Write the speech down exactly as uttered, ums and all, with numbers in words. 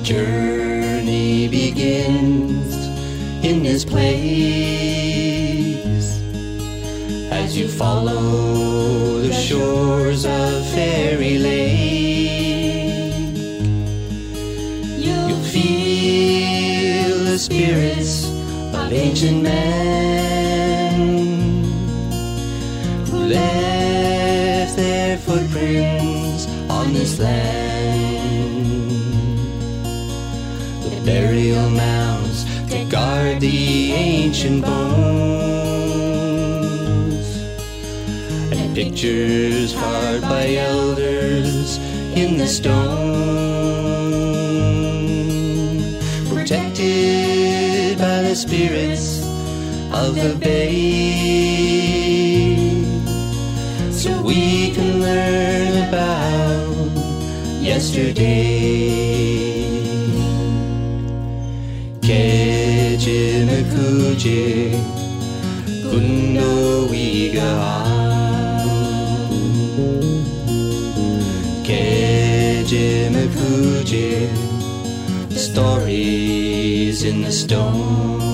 journey begins in this place. As you follow the shores of Fairy Lake, you'll feel the spirits of ancient men who left their footprints on this land. The burial mounds that guard the ancient bones, and pictures carved by elders in the stone, protected by the spirits of the bay, so we can learn about yesterday. Keje Mekuje Kundo Wigahan, Keje Mekuje, stories in the stone.